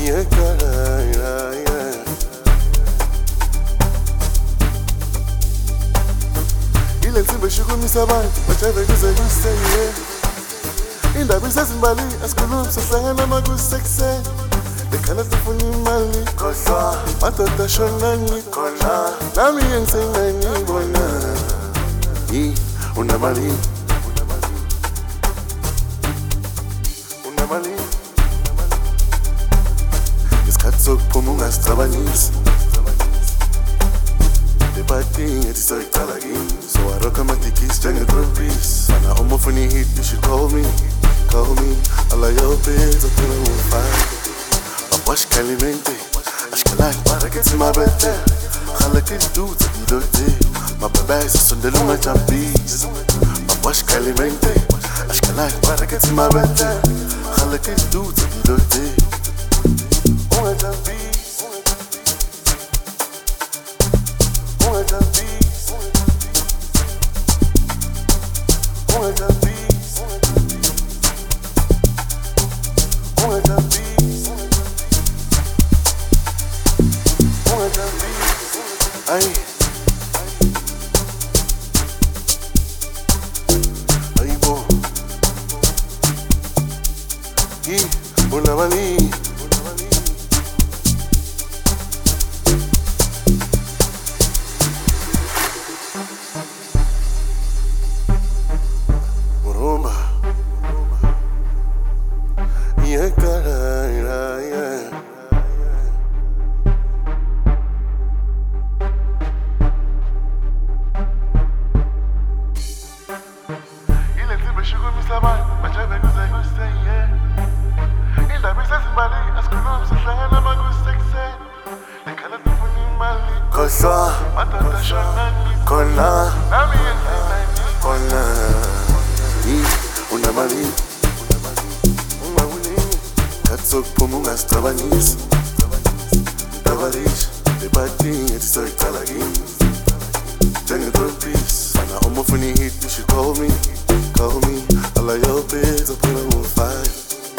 Ilensimbe shukumisa abantu bajave kuze kuseye indaba isezimbali asikhulumi sihlangana makusekuseni lekhala sifuna imali khohlwa madoda shonani khona nami engisengayibona unamali isikhathi sokuphuma ungasicabangisi Debating at the start again. So I rock my tickets, jungle trophies. And I'm off on a hit, you should call me. All of your bills, I feel I'm on fire. I wash Calimente, I should like, but I get to my bed there. I like it, do to be dirty. My bags are Sunday, my champions. I wash Calimente, I should like, but I get to my bed there. I like it, do to be dirty. Oh, my champions. Khohlwa madoda shonani khona nami khona unamali isikhathi sokuphuma ungasicabangisi Davalish debating at the start again jungle trophies and I'm off on a hit, you should call me all of your bills, I put them on fire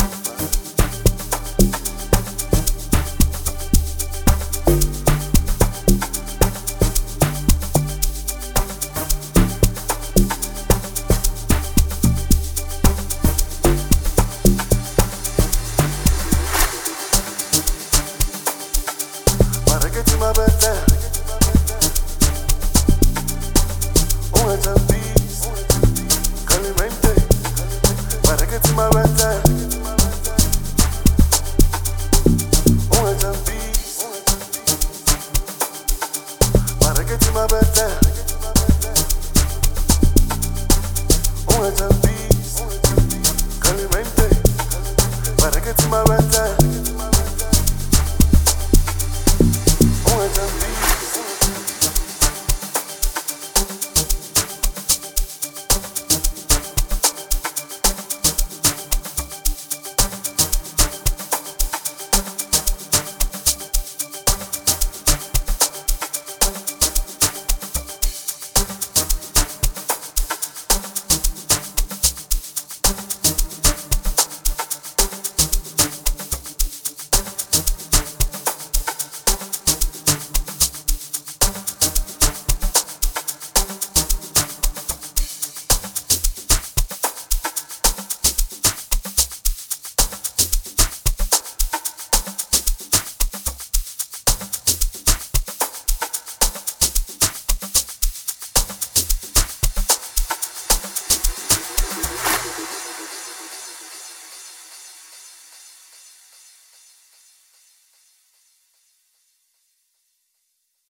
my birthday. Una champions, Calimente. Para que tu my birthday. Una champions, para que tu my birthday. Una champions, Calimente. Para que tu my birthday.